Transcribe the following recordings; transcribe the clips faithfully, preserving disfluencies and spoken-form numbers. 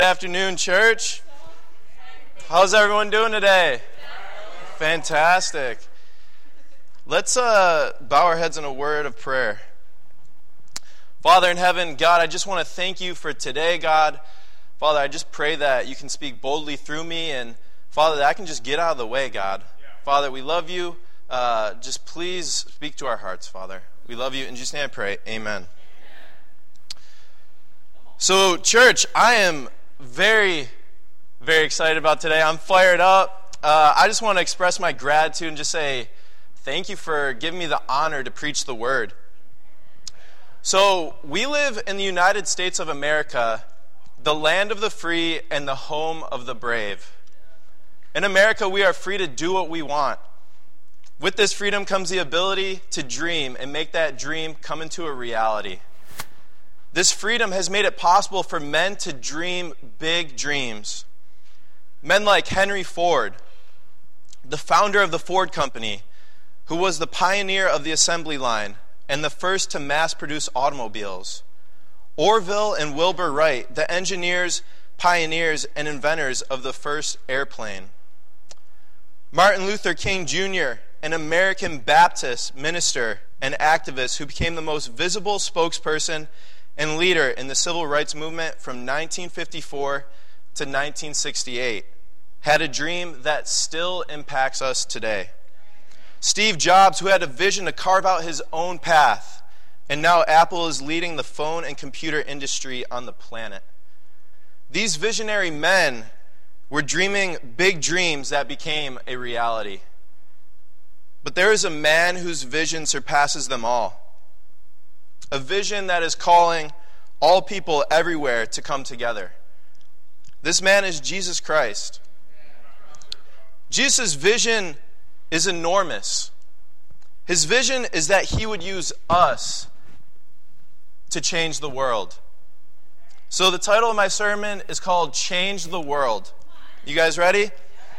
Good afternoon, church. How's everyone doing today? Fantastic. Let's uh, bow our heads in a word of prayer. Father in heaven, God, I just want to thank you for today, God. Father, I just pray that you can speak boldly through me, and Father, that I can just get out of the way, God. Father, we love you. Uh, just please speak to our hearts, Father. We love you. In Jesus' name I pray. Amen. So, church, I am very, very excited about today. I'm fired up. Uh, I just want to express my gratitude and just say thank you for giving me the honor to preach the word. So, we live in the United States of America, the land of the free and the home of the brave. In America, we are free to do what we want. With this freedom comes the ability to dream and make that dream come into a reality. This freedom has made it possible for men to dream big dreams. Men like Henry Ford, the founder of the Ford Company, who was the pioneer of the assembly line and the first to mass-produce automobiles. Orville and Wilbur Wright, the engineers, pioneers, and inventors of the first airplane. Martin Luther King Junior, an American Baptist minister and activist who became the most visible spokesperson and leader in the civil rights movement from nineteen fifty-four to nineteen sixty-eight, had a dream that still impacts us today. Steve Jobs, who had a vision to carve out his own path, and now Apple is leading the phone and computer industry on the planet. These visionary men were dreaming big dreams that became a reality. But there is a man whose vision surpasses them all. A vision that is calling all people everywhere to come together. This man is Jesus Christ. Jesus' vision is enormous. His vision is that he would use us to change the world. So the title of my sermon is called Change the World. You guys ready?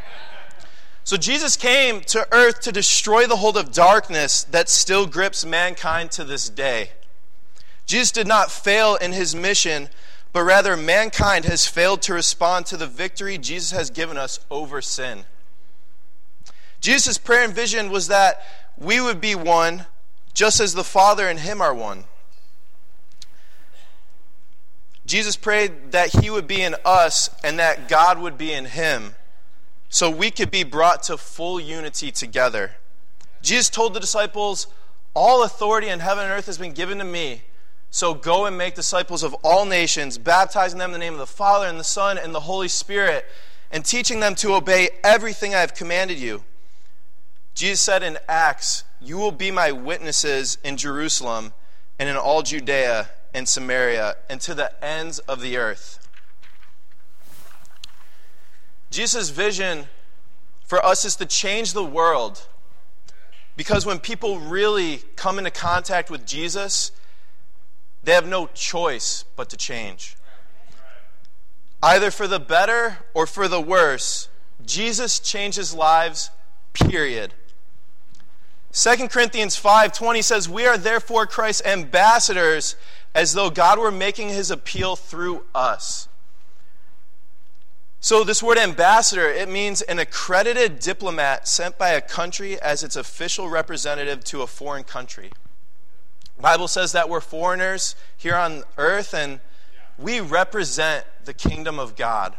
So Jesus came to earth to destroy the hold of darkness that still grips mankind to this day. Jesus did not fail in his mission, but rather mankind has failed to respond to the victory Jesus has given us over sin. Jesus' prayer and vision was that we would be one, just as the Father and him are one. Jesus prayed that he would be in us and that God would be in him, so we could be brought to full unity together. Jesus told the disciples, "All authority in heaven and earth has been given to me. So go and make disciples of all nations, baptizing them in the name of the Father and the Son and the Holy Spirit, and teaching them to obey everything I have commanded you." Jesus said in Acts, "You will be my witnesses in Jerusalem and in all Judea and Samaria and to the ends of the earth." Jesus' vision for us is to change the world, because when people really come into contact with Jesus, they have no choice but to change. Either for the better or for the worse, Jesus changes lives, period. Second Corinthians five twenty says, "We are therefore Christ's ambassadors, as though God were making his appeal through us." So this word ambassador, it means an accredited diplomat sent by a country as its official representative to a foreign country. The Bible says that we're foreigners here on earth, and we represent the kingdom of God.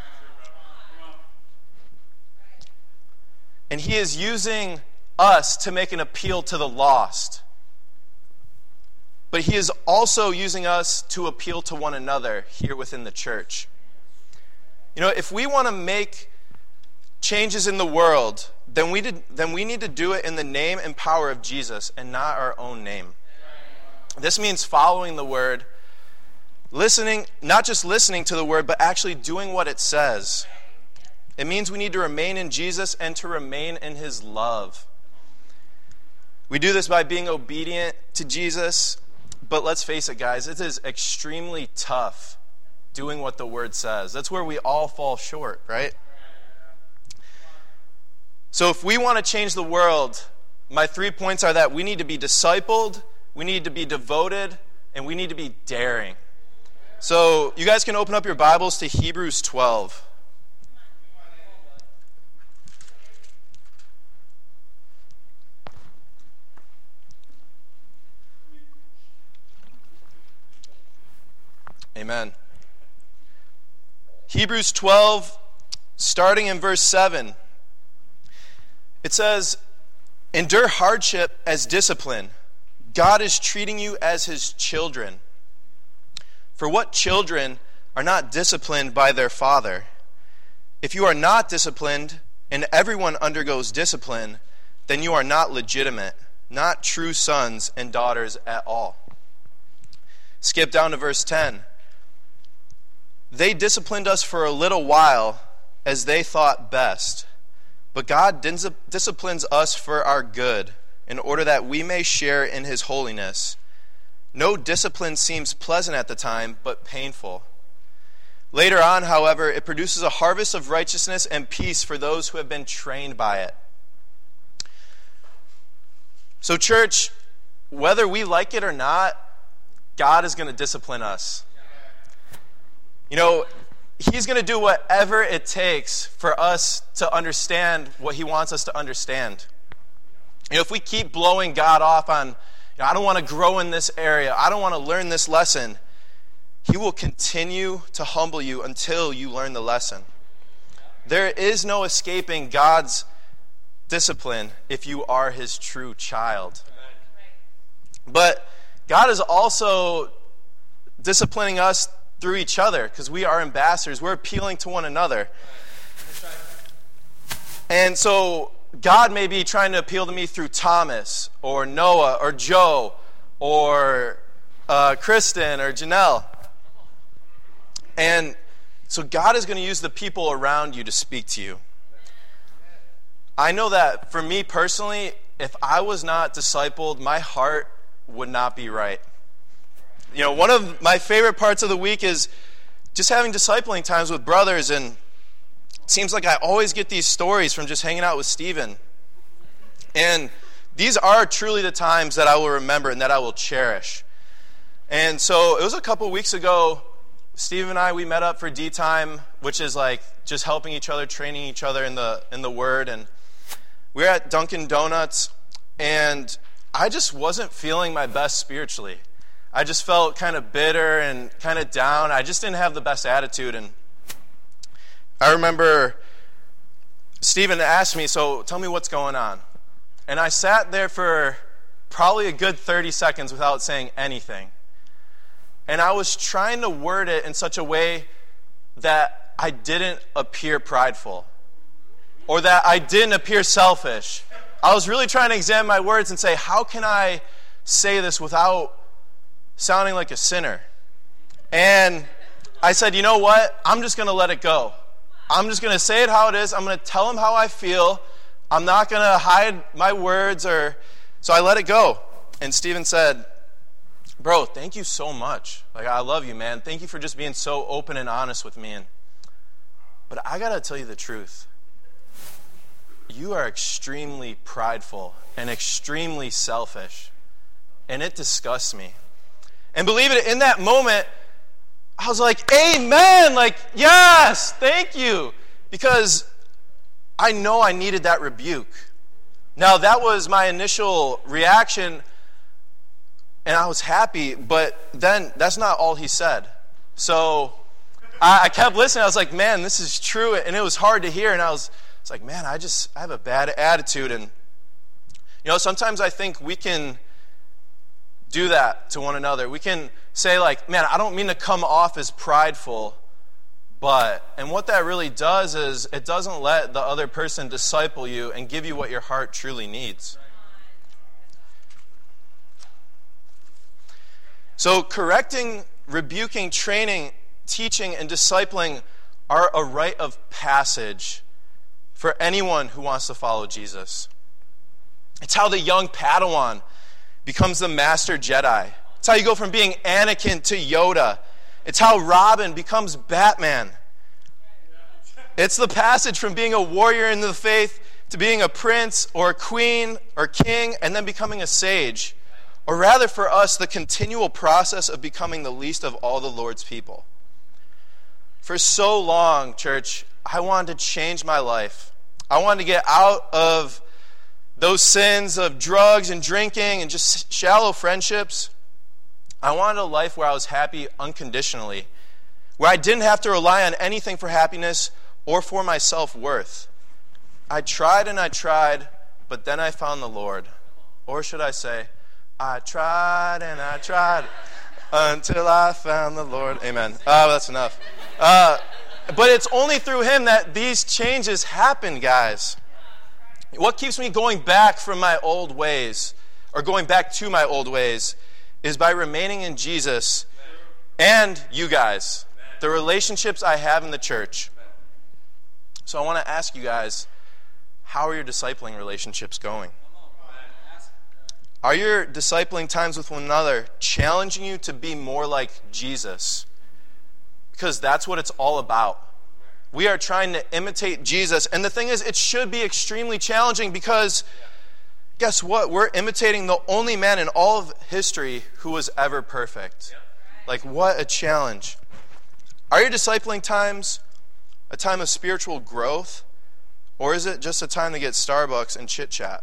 And he is using us to make an appeal to the lost. But he is also using us to appeal to one another here within the church. You know, if we want to make changes in the world, then we did, then we need to do it in the name and power of Jesus and not our own name. This means following the word, listening, not just listening to the word, but actually doing what it says. It means we need to remain in Jesus and to remain in his love. We do this by being obedient to Jesus, but let's face it, guys, it is extremely tough doing what the word says. That's where we all fall short, right? So if we want to change the world, my three points are that we need to be discipled, we need to be devoted, and we need to be daring. So you guys can open up your Bibles to Hebrews twelve. Amen. Hebrews twelve, starting in verse seven. It says, "Endure hardship as discipline. God is treating you as his children. For what children are not disciplined by their father? If you are not disciplined, and everyone undergoes discipline, then you are not legitimate, not true sons and daughters at all." Skip down to verse ten. "They disciplined us for a little while as they thought best. But God dis- disciplines us for our good, in order that we may share in his holiness. No discipline seems pleasant at the time, but painful. Later on, however, it produces a harvest of righteousness and peace for those who have been trained by it." So church, whether we like it or not, God is going to discipline us. You know, he's going to do whatever it takes for us to understand what he wants us to understand. You know, if we keep blowing God off on, you know, I don't want to grow in this area, I don't want to learn this lesson, he will continue to humble you until you learn the lesson. There is no escaping God's discipline if you are his true child. But God is also disciplining us through each other, because we are ambassadors. We're appealing to one another. And so God may be trying to appeal to me through Thomas or Noah or Joe or uh, Kristen or Janelle. And so God is going to use the people around you to speak to you. I know that for me personally, if I was not discipled, my heart would not be right. You know, one of my favorite parts of the week is just having discipling times with brothers, and it seems like I always get these stories from just hanging out with Stephen. And these are truly the times that I will remember and that I will cherish. And so it was a couple weeks ago, Steve and I, we met up for D time, which is like just helping each other, training each other in the in the Word. And we were at Dunkin' Donuts, and I just wasn't feeling my best spiritually. I just felt kind of bitter and kind of down. I just didn't have the best attitude. And I remember Stephen asked me, "So tell me what's going on." And I sat there for probably a good thirty seconds without saying anything. And I was trying to word it in such a way that I didn't appear prideful or that I didn't appear selfish. I was really trying to examine my words and say, how can I say this without sounding like a sinner? And I said, you know what? I'm just going to let it go. I'm just going to say it how it is. I'm going to tell him how I feel. I'm not going to hide my words. Or so I let it go. And Stephen said, "Bro, thank you so much. Like, I love you, man. Thank you for just being so open and honest with me. And, but I got to tell you the truth. You are extremely prideful and extremely selfish. And it disgusts me." And believe it, in that moment, I was like, amen, like, yes, thank you. Because I know I needed that rebuke. Now, that was my initial reaction, and I was happy, but then that's not all he said. So I, I kept listening. I was like, man, this is true, and it was hard to hear, and I was, I was like, man, I just, I have a bad attitude. And, you know, sometimes I think we can do that to one another. We can say, like, man, I don't mean to come off as prideful, but, and what that really does is it doesn't let the other person disciple you and give you what your heart truly needs. So correcting, rebuking, training, teaching, and discipling are a rite of passage for anyone who wants to follow Jesus. It's how the young Padawan becomes the master Jedi. It's how you go from being Anakin to Yoda. It's how Robin becomes Batman. It's the passage from being a warrior in the faith to being a prince or a queen or king and then becoming a sage. or rather for us, the continual process of becoming the least of all the Lord's people. For so long, church, I wanted to change my life. I wanted to get out of those sins of drugs and drinking and just shallow friendships. I wanted a life where I was happy unconditionally, where I didn't have to rely on anything for happiness or for my self-worth. I tried and I tried, but then I found the Lord. Or should I say, I tried and I tried until I found the Lord. Amen. Oh, that's enough. Uh, but it's only through Him that these changes happen, guys. What keeps me going back from my old ways, or going back to my old ways, is by remaining in Jesus and you guys, the relationships I have in the church. So I want to ask you guys, how are your discipling relationships going? Are your discipling times with one another challenging you to be more like Jesus? Because that's what it's all about. We are trying to imitate Jesus. And the thing is, it should be extremely challenging because, guess what? We're imitating the only man in all of history who was ever perfect. Like, what a challenge. Are your discipling times a time of spiritual growth? Or is it just a time to get Starbucks and chit-chat?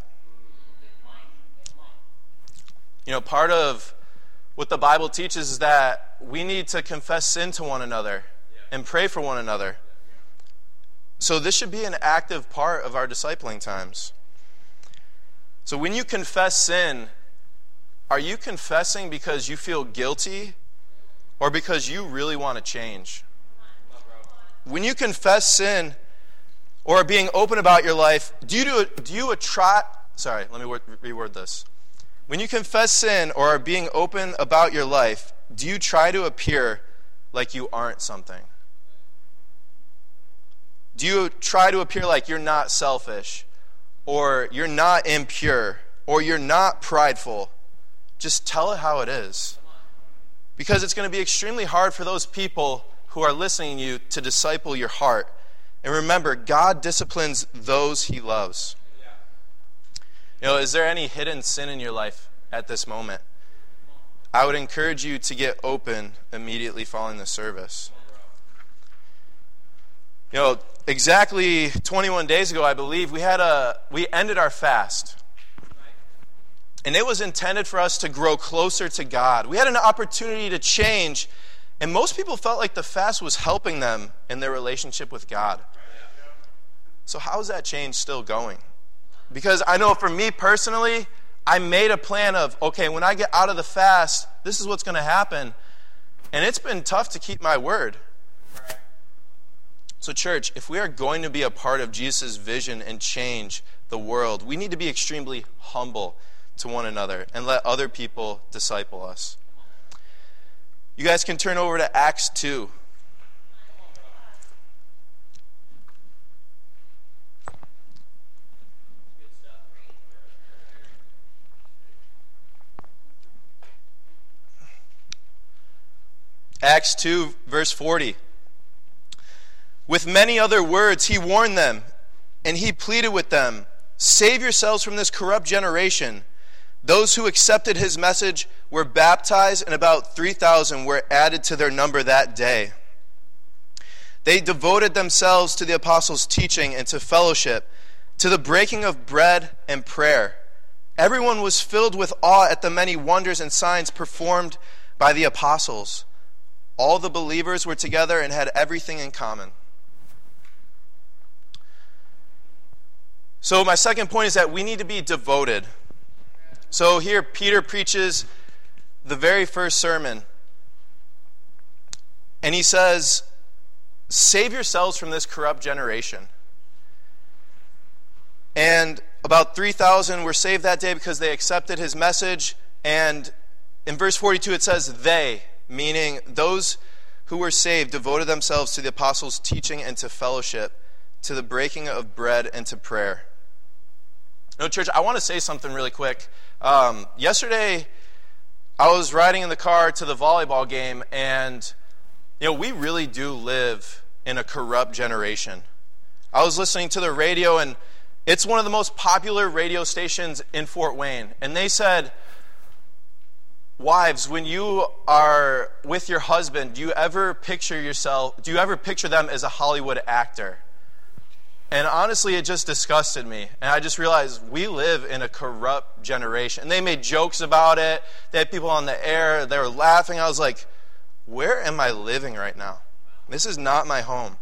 You know, part of what the Bible teaches is that we need to confess sin to one another and pray for one another. So this should be an active part of our discipling times. So when you confess sin, are you confessing because you feel guilty or because you really want to change? When you confess sin or are being open about your life, do you do, do you a try? Sorry, let me word, reword this. When you confess sin or are being open about your life, do you try to appear like you aren't something? Do you try to appear like you're not selfish, or you're not impure, or you're not prideful? Just tell it how it is. Because it's going to be extremely hard for those people who are listening to you to disciple your heart. And remember, God disciplines those He loves. You know, is there any hidden sin in your life at this moment? I would encourage you to get open immediately following the service. You know, exactly twenty-one days ago, I believe, we had a we ended our fast. And it was intended for us to grow closer to God. We had an opportunity to change, and most people felt like the fast was helping them in their relationship with God. So how is that change still going? Because I know for me personally, I made a plan of, okay, when I get out of the fast, this is what's going to happen. And it's been tough to keep my word. So church, if we are going to be a part of Jesus' vision and change the world, we need to be extremely humble to one another and let other people disciple us. You guys can turn over to Acts two. Acts two, verse forty. With many other words, he warned them, and he pleaded with them, "Save yourselves from this corrupt generation." Those who accepted his message were baptized, and about three thousand were added to their number that day. They devoted themselves to the apostles' teaching and to fellowship, to the breaking of bread and prayer. Everyone was filled with awe at the many wonders and signs performed by the apostles. All the believers were together and had everything in common. So my second point is that we need to be devoted. So here Peter preaches the very first sermon. And he says, save yourselves from this corrupt generation. And about three thousand were saved that day because they accepted his message. And in verse forty-two it says, they, meaning those who were saved, devoted themselves to the apostles' teaching and to fellowship, to the breaking of bread and to prayer. No, church, I want to say something really quick. Um, yesterday, I was riding in the car to the volleyball game, and you know, we really do live in a corrupt generation. I was listening to the radio, and it's one of the most popular radio stations in Fort Wayne. And they said, Wives, when you are with your husband, do you ever picture yourself, do you ever picture them as a Hollywood actor? And honestly, it just disgusted me. And I just realized we live in a corrupt generation. And they made jokes about it. They had people on the air. They were laughing. I was like, where am I living right now? This is not my home.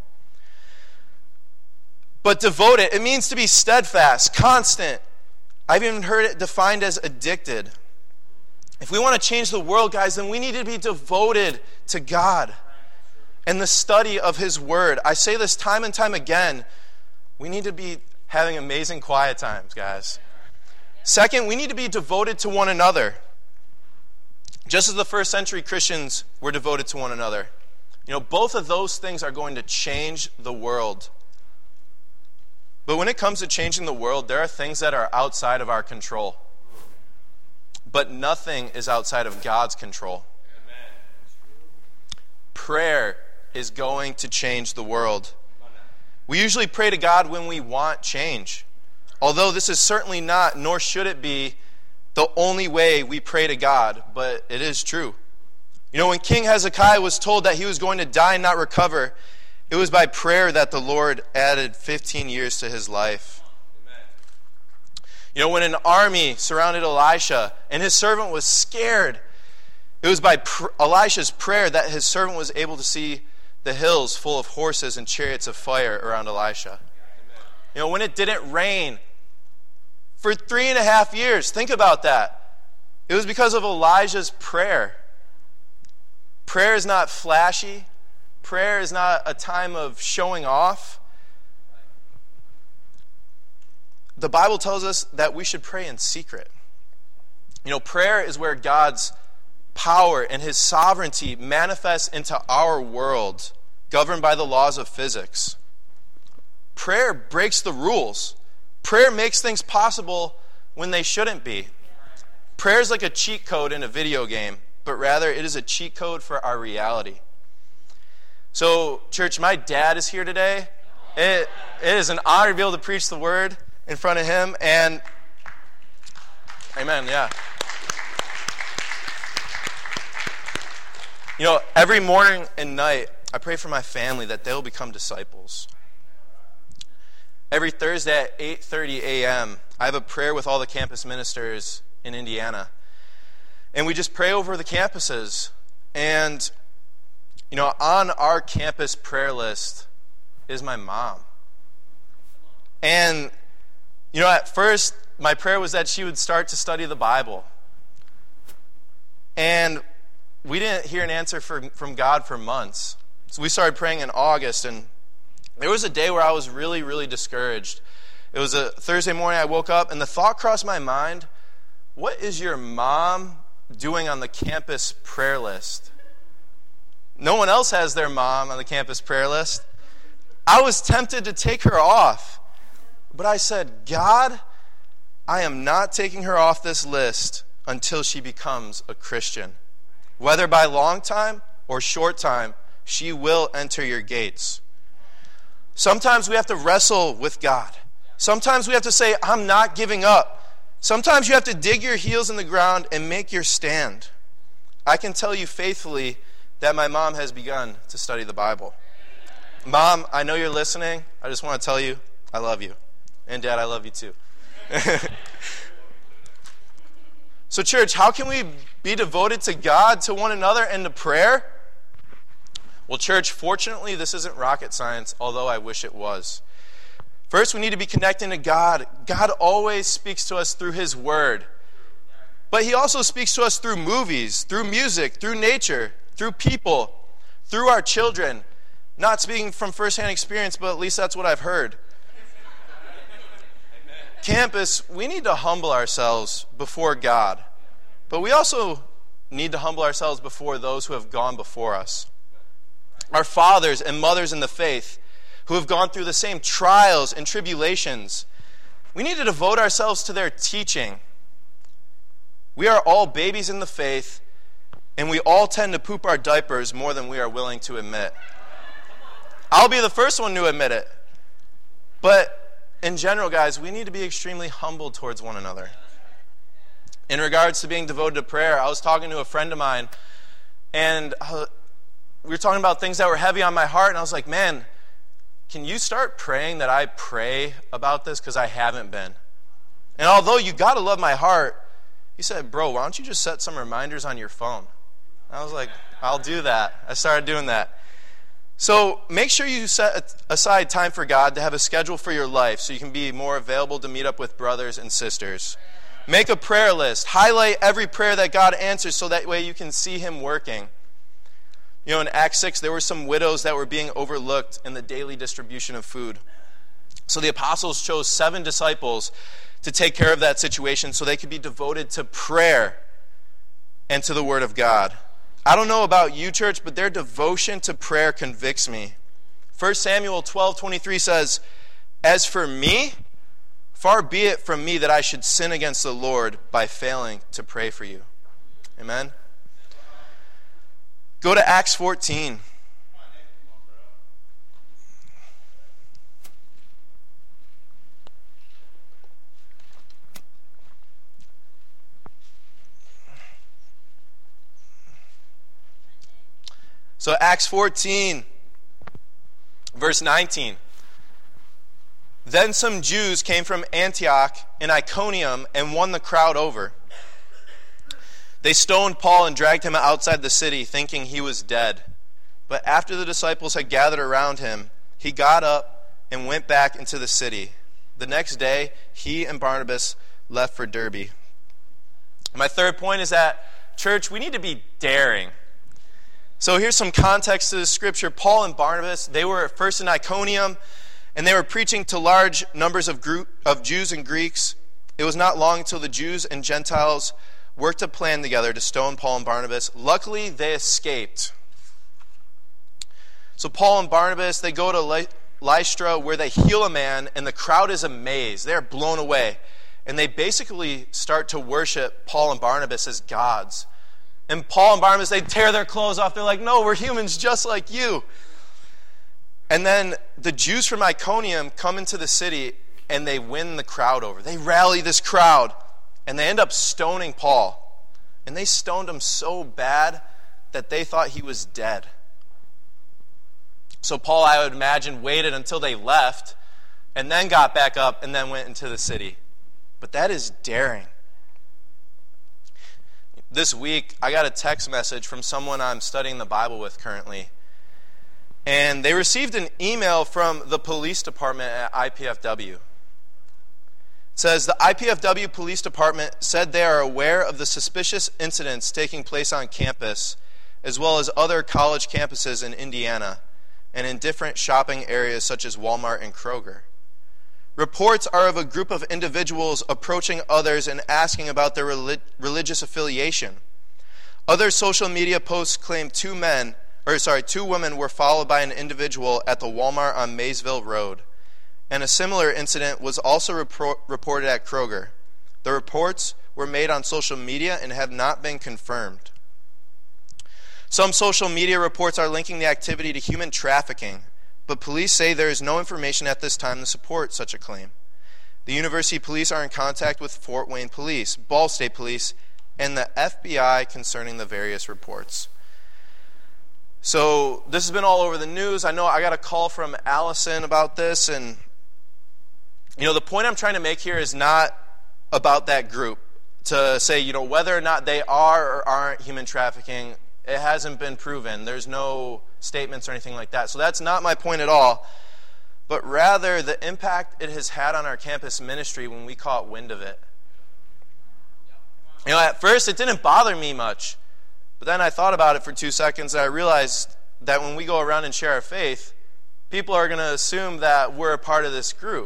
But devoted, it means to be steadfast, constant. I've even heard it defined as addicted. If we want to change the world, guys, then we need to be devoted to God and the study of His Word. I say this time and time again. We need to be having amazing quiet times, guys. Second, we need to be devoted to one another. Just as the first century Christians were devoted to one another. You know, both of those things are going to change the world. But when it comes to changing the world, there are things that are outside of our control. But nothing is outside of God's control. Amen. Prayer is going to change the world. We usually pray to God when we want change. Although this is certainly not, nor should it be, the only way we pray to God, but it is true. You know, when King Hezekiah was told that he was going to die and not recover, it was by prayer that the Lord added fifteen years to his life. You know, when an army surrounded Elisha and his servant was scared, it was by pr- Elisha's prayer that his servant was able to see the hills full of horses and chariots of fire around Elisha. You know, when it didn't rain for three and a half years, think about that. It was because of Elijah's prayer. Prayer is not flashy. Prayer is not a time of showing off. The Bible tells us that we should pray in secret. You know, prayer is where God's power and His sovereignty manifests into our world, governed by the laws of physics. Prayer breaks the rules. Prayer makes things possible when they shouldn't be. Prayer is like a cheat code in a video game, but rather it is a cheat code for our reality. So, church, my dad is here today. It, it is an honor to be able to preach the word in front of him, and amen, yeah. You know, every morning and night, I pray for my family that they'll become disciples. Every Thursday at eight thirty a.m., I have a prayer with all the campus ministers in Indiana. And we just pray over the campuses. And, you know, on our campus prayer list is my mom. And, you know, at first, my prayer was that she would start to study the Bible. And we didn't hear an answer for, from God for months. So we started praying in August, and there was a day where I was really, really discouraged. It was a Thursday morning. I woke up, and the thought crossed my mind, what is your mom doing on the campus prayer list? No one else has their mom on the campus prayer list. I was tempted to take her off. But I said, God, I am not taking her off this list until she becomes a Christian. Whether by long time or short time, she will enter your gates. Sometimes we have to wrestle with God. Sometimes we have to say, I'm not giving up. Sometimes you have to dig your heels in the ground and make your stand. I can tell you faithfully that my mom has begun to study the Bible. Mom, I know you're listening. I just want to tell you, I love you. And Dad, I love you too. So church, how can we be devoted to God, to one another, and to prayer? Well, church, fortunately, this isn't rocket science, although I wish it was. First, we need to be connecting to God. God always speaks to us through His Word. But He also speaks to us through movies, through music, through nature, through people, through our children. Not speaking from firsthand experience, but at least that's what I've heard. Campus, we need to humble ourselves before God. But we also need to humble ourselves before those who have gone before us. Our fathers and mothers in the faith who have gone through the same trials and tribulations. We need to devote ourselves to their teaching. We are all babies in the faith, and we all tend to poop our diapers more than we are willing to admit. I'll be the first one to admit it. But in general, guys, we need to be extremely humble towards one another. In regards to being devoted to prayer, I was talking to a friend of mine, and we were talking about things that were heavy on my heart, and I was like, man, can you start praying that I pray about this? Because I haven't been. And although you got to love my heart, he said, bro, why don't you just set some reminders on your phone? And I was like, I'll do that. I started doing that. So make sure you set aside time for God to have a schedule for your life so you can be more available to meet up with brothers and sisters. Make a prayer list. Highlight every prayer that God answers so that way you can see him working. You know, in Acts six, there were some widows that were being overlooked in the daily distribution of food. So the apostles chose seven disciples to take care of that situation so they could be devoted to prayer and to the Word of God. I don't know about you, church, but their devotion to prayer convicts me. First Samuel twelve twenty-three says, as for me, far be it from me that I should sin against the Lord by failing to pray for you. Amen? Go to Acts fourteen. So Acts fourteen, verse nineteen. Then some Jews came from Antioch and Iconium and won the crowd over. They stoned Paul and dragged him outside the city, thinking he was dead. But after the disciples had gathered around him, he got up and went back into the city. The next day, he and Barnabas left for Derbe. My third point is that, church, we need to be daring. So here's some context to the scripture. Paul and Barnabas, they were first in Iconium, and they were preaching to large numbers of group, of Jews and Greeks. It was not long until the Jews and Gentiles worked a plan together to stone Paul and Barnabas. Luckily, they escaped. So Paul and Barnabas, they go to Lystra where they heal a man, and the crowd is amazed. They're blown away. And they basically start to worship Paul and Barnabas as gods. And Paul and Barnabas, they tear their clothes off. They're like, no, we're humans just like you. And then the Jews from Iconium come into the city and they win the crowd over. They rally this crowd and they end up stoning Paul. And they stoned him so bad that they thought he was dead. So Paul, I would imagine, waited until they left and then got back up and then went into the city. But that is daring. This week, I got a text message from someone I'm studying the Bible with currently. And they received an email from the police department at I P F W. It says, the I P F W police department said they are aware of the suspicious incidents taking place on campus, as well as other college campuses in Indiana, and in different shopping areas such as Walmart and Kroger. Reports are of a group of individuals approaching others and asking about their relig- religious affiliation. Other social media posts claim two men, or sorry, two women were followed by an individual at the Walmart on Maysville Road. And a similar incident was also repro- reported at Kroger. The reports were made on social media and have not been confirmed. Some social media reports are linking the activity to human trafficking, but police say there is no information at this time to support such a claim. The university police are in contact with Fort Wayne Police, Ball State Police, and the F B I concerning the various reports. So this has been all over the news. I know I got a call from Allison about this, and you know the point I'm trying to make here is not about that group. To say, you know, whether or not they are or aren't human trafficking, it hasn't been proven. There's no statements or anything like that. So that's not my point at all. But rather the impact it has had on our campus ministry when we caught wind of it. You know, at first it didn't bother me much. But then I thought about it for two seconds and I realized that when we go around and share our faith, people are going to assume that we're a part of this group.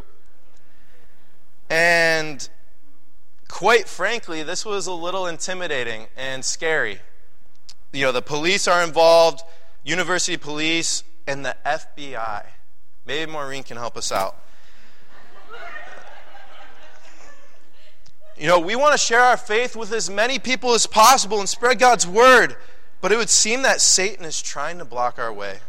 And quite frankly, this was a little intimidating and scary. You know, the police are involved, university police, and the F B I. Maybe Maureen can help us out. You know, we want to share our faith with as many people as possible and spread God's word, but it would seem that Satan is trying to block our way.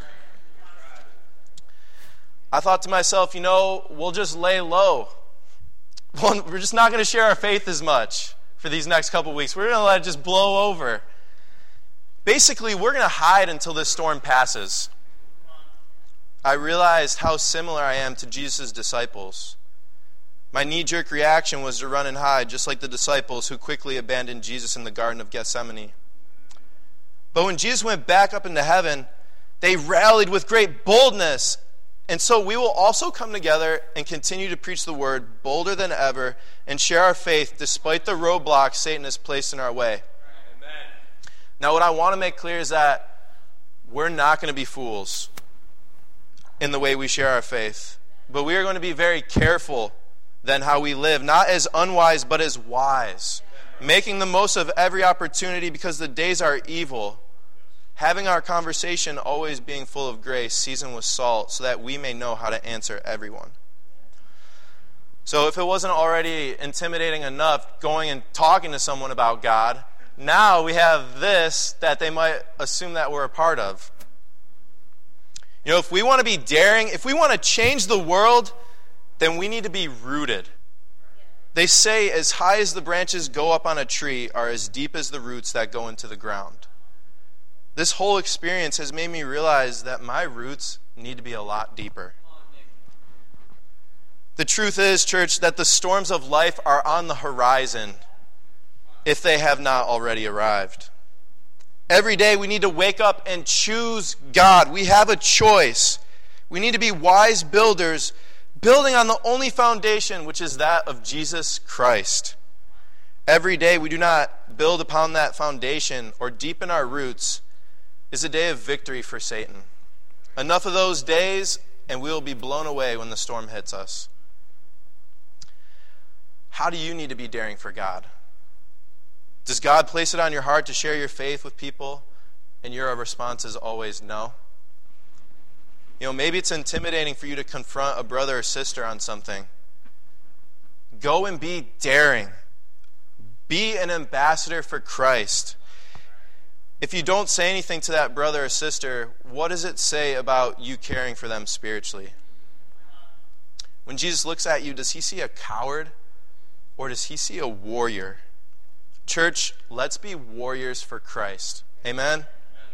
I thought to myself, you know, we'll just lay low. We're just not going to share our faith as much. for these next couple weeks. We're going to let it just blow over. Basically, we're going to hide until this storm passes. I realized how similar I am to Jesus' disciples. My knee-jerk reaction was to run and hide, just like the disciples who quickly abandoned Jesus in the Garden of Gethsemane. But when Jesus went back up into heaven, they rallied with great boldness. And so we will also come together and continue to preach the word bolder than ever and share our faith despite the roadblocks Satan has placed in our way. Amen. Now, what I want to make clear is that we're not going to be fools in the way we share our faith. But we are going to be very careful then how we live, not as unwise but as wise, making the most of every opportunity because the days are evil. Having our conversation always being full of grace, seasoned with salt, so that we may know how to answer everyone. So if it wasn't already intimidating enough going and talking to someone about God, now we have this that they might assume that we're a part of. You know, if we want to be daring, if we want to change the world, then we need to be rooted. They say as high as the branches go up on a tree are as deep as the roots that go into the ground. This whole experience has made me realize that my roots need to be a lot deeper. The truth is, church, that the storms of life are on the horizon if they have not already arrived. Every day we need to wake up and choose God. We have a choice. We need to be wise builders, building on the only foundation, which is that of Jesus Christ. Every day we do not build upon that foundation or deepen our roots is a day of victory for Satan. Enough of those days, and we will be blown away when the storm hits us. How do you need to be daring for God? Does God place it on your heart to share your faith with people, and your response is always no? You know, maybe it's intimidating for you to confront a brother or sister on something. Go and be daring. Be an ambassador for Christ. If you don't say anything to that brother or sister, what does it say about you caring for them spiritually? When Jesus looks at you, does he see a coward or does he see a warrior? Church, let's be warriors for Christ. Amen?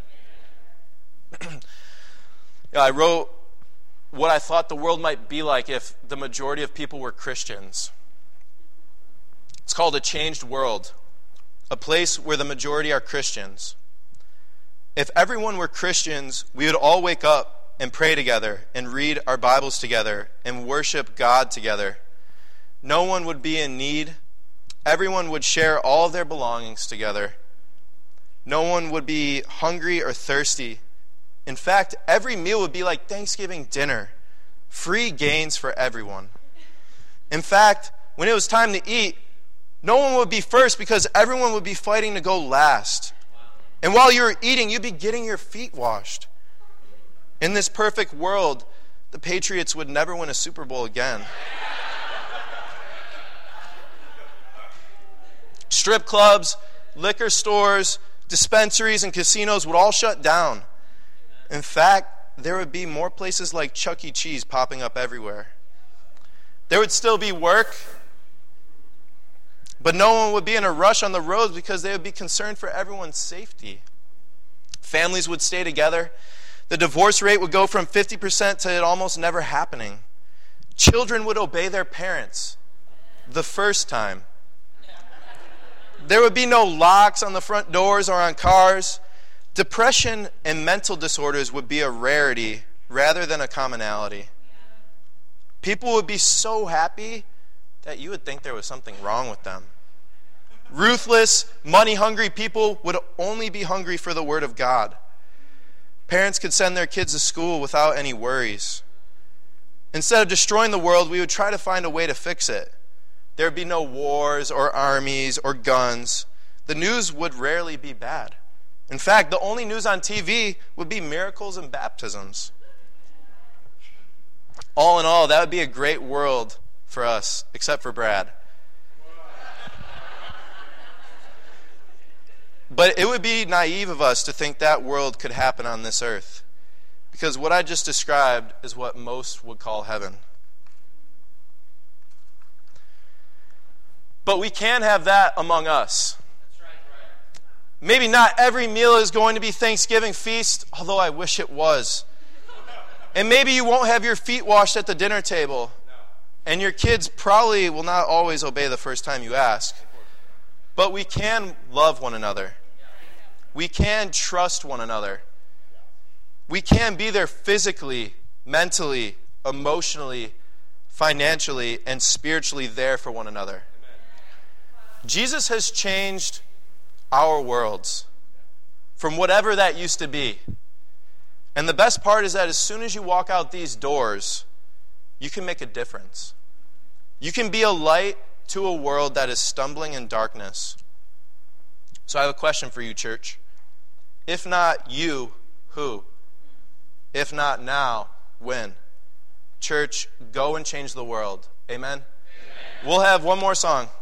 Yeah, I wrote what I thought the world might be like if the majority of people were Christians. It's called A Changed World, a place where the majority are Christians. If everyone were Christians, we would all wake up and pray together and read our Bibles together and worship God together. No one would be in need. Everyone would share all of their belongings together. No one would be hungry or thirsty. In fact, every meal would be like Thanksgiving dinner. Free gains for everyone. In fact, when it was time to eat, no one would be first because everyone would be fighting to go last. And while you were eating, you'd be getting your feet washed. In this perfect world, the Patriots would never win a Super Bowl again. Strip clubs, liquor stores, dispensaries, and casinos would all shut down. In fact, there would be more places like Chuck E. Cheese popping up everywhere. There would still be work, but no one would be in a rush on the roads because they would be concerned for everyone's safety. Families would stay together. The divorce rate would go from fifty percent to it almost never happening. Children would obey their parents the first time. There would be no locks on the front doors or on cars. Depression and mental disorders would be a rarity rather than a commonality. People would be so happy that you would think there was something wrong with them. Ruthless, money-hungry people would only be hungry for the Word of God. Parents could send their kids to school without any worries. Instead of destroying the world, we would try to find a way to fix it. There would be no wars or armies or guns. The news would rarely be bad. In fact, the only news on T V would be miracles and baptisms. All in all, that would be a great world for us, except for Brad. But it would be naive of us to think that world could happen on this earth, because what I just described is what most would call heaven. But we can have that among us. Maybe not every meal is going to be Thanksgiving feast, although I wish it was. And maybe you won't have your feet washed at the dinner table. And your kids probably will not always obey the first time you ask. But we can love one another. We can trust one another. We can be there physically, mentally, emotionally, financially, and spiritually there for one another. Jesus has changed our worlds from whatever that used to be. And the best part is that as soon as you walk out these doors, you can make a difference. You can be a light to a world that is stumbling in darkness. So I have a question for you, church. If not you, who? If not now, when? Church, go and change the world. Amen? Amen. We'll have one more song.